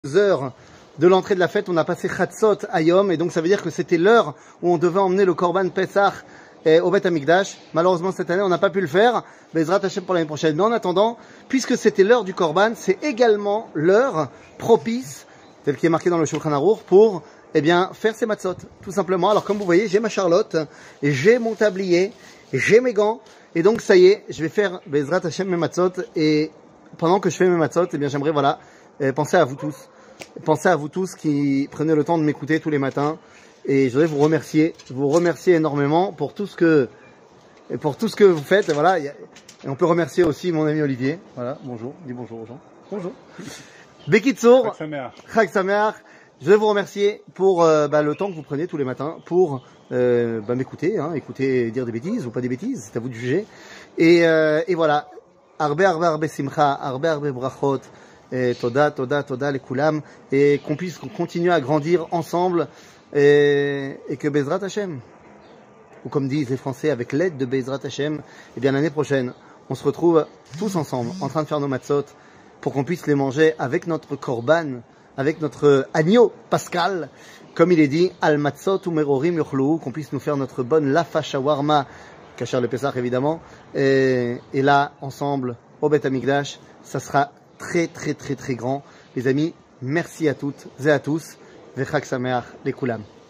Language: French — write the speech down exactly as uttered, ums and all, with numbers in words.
heures de l'entrée de la fête, on a passé Chatzot Ayom, et donc ça veut dire que c'était l'heure où on devait emmener le Korban Pesach au Beth Amikdash. Malheureusement cette année on n'a pas pu le faire, Bezrat Hashem pour l'année prochaine. Mais en attendant, puisque c'était l'heure du Korban, c'est également l'heure propice, tel qui est marqué dans le Shulchan Aruch, pour eh bien faire ses matzot, tout simplement. Alors comme vous voyez, j'ai ma Charlotte, et j'ai mon tablier, et j'ai mes gants, et donc ça y est, je vais faire Bezrat Hashem mes matzot, et pendant que je fais mes matzot, eh bien j'aimerais voilà penser à vous tous. Pensez à vous tous qui prenez le temps de m'écouter tous les matins, et je voudrais vous remercier, vous remercier énormément pour tout ce que, pour tout ce que vous faites. Et voilà, et on peut remercier aussi mon ami Olivier. Voilà, bonjour, dis bonjour aux gens. Bonjour. Bekitsour, Chag Sameach. Je voudrais vous remercier pour euh, bah, le temps que vous prenez tous les matins pour euh, bah, m'écouter, hein, écouter dire des bêtises ou pas des bêtises, c'est à vous de juger. Et, euh, et voilà, Arbe Arbe Arbe Simcha, Arbe Arbe Brachot. Et toda, toda, toda, les koulam, et qu'on puisse continuer à grandir ensemble, et, et que Bezrat Hashem, ou comme disent les Français, avec l'aide de Bezrat Hashem, et bien l'année prochaine, on se retrouve tous ensemble, en train de faire nos matzot, pour qu'on puisse les manger avec notre korban, avec notre agneau pascal, comme il est dit, al matzot ou merorim yochlu, qu'on puisse nous faire notre bonne lafa shawarma, kasher le Pesach évidemment, et, et là, ensemble, au Beth Amikdash, ça sera très très très très grand. Les amis, merci à toutes et à tous. Vechag Sameach les Koulam.